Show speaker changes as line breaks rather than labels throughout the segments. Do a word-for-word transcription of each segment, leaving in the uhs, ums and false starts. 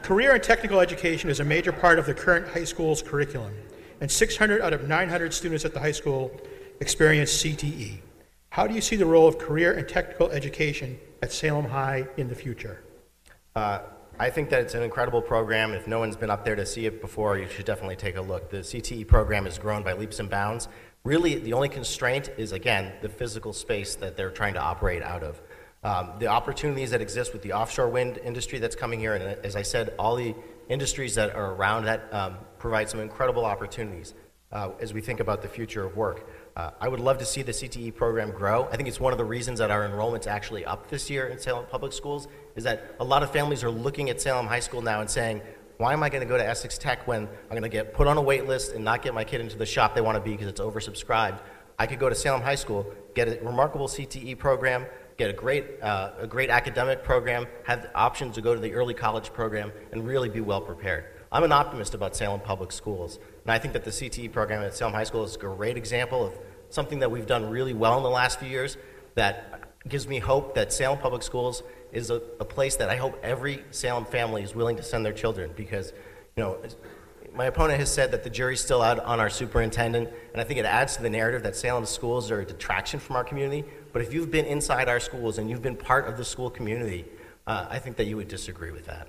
Career and technical education is a major part of the current high school's curriculum, and six hundred out of nine hundred students at the high school experience C T E. How do you see the role of career and technical education at Salem High in the future?
Uh, I think that it's an incredible program. If no one's been up there to see it before, you should definitely take a look. The C T E program has grown by leaps and bounds. Really, the only constraint is, again, the physical space that they're trying to operate out of. Um, the opportunities that exist with the offshore wind industry that's coming here, and as I said, all the industries that are around that um, provide some incredible opportunities uh, as we think about the future of work. Uh, I would love to see the C T E program grow. I think it's one of the reasons that our enrollment's actually up this year in Salem Public Schools, is that a lot of families are looking at Salem High School now and saying, why am I going to go to Essex Tech when I'm going to get put on a wait list and not get my kid into the shop they want to be because it's oversubscribed? I could go to Salem High School, get a remarkable C T E program, get a great, uh, a great academic program, have the options to go to the early college program, and really be well prepared. I'm an optimist about Salem Public Schools, and I think that the C T E program at Salem High School is a great example of something that we've done really well in the last few years that gives me hope that Salem Public Schools is a, a place that I hope every Salem family is willing to send their children, because, you know, my opponent has said that the jury's still out on our superintendent, and I think it adds to the narrative that Salem schools are a detraction from our community. But if you've been inside our schools and you've been part of the school community, uh, I think that you would disagree with that.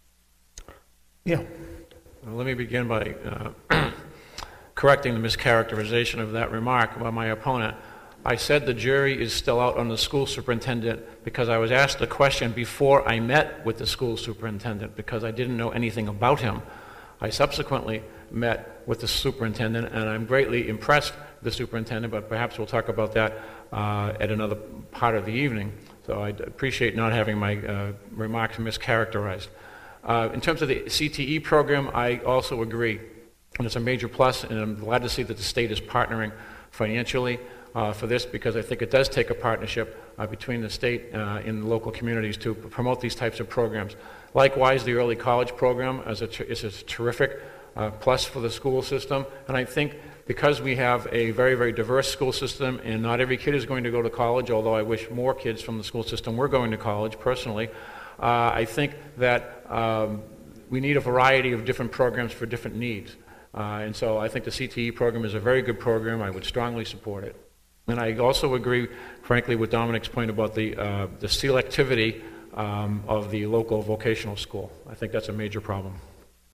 Yeah.
Well, let me begin by uh, correcting the mischaracterization of that remark by my opponent. I said the jury is still out on the school superintendent because I was asked a question before I met with the school superintendent because I didn't know anything about him. I subsequently met with the superintendent, and I'm greatly impressed with the superintendent, but perhaps we'll talk about that uh, at another part of the evening. So I appreciate not having my uh, remarks mischaracterized. Uh, in terms of the C T E program, I also agree, and it's a major plus, and I'm glad to see that the state is partnering financially uh, for this, because I think it does take a partnership uh, between the state uh, and the local communities to promote these types of programs. Likewise, the early college program is a, ter- is a terrific uh, plus for the school system, and I think because we have a very, very diverse school system and not every kid is going to go to college, although I wish more kids from the school system were going to college personally, uh, I think that um, we need a variety of different programs for different needs. Uh, and so I think the C T E program is a very good program. I would strongly support it. And I also agree, frankly, with Dominic's point about the, uh, the selectivity um, of the local vocational school. I think that's a major problem.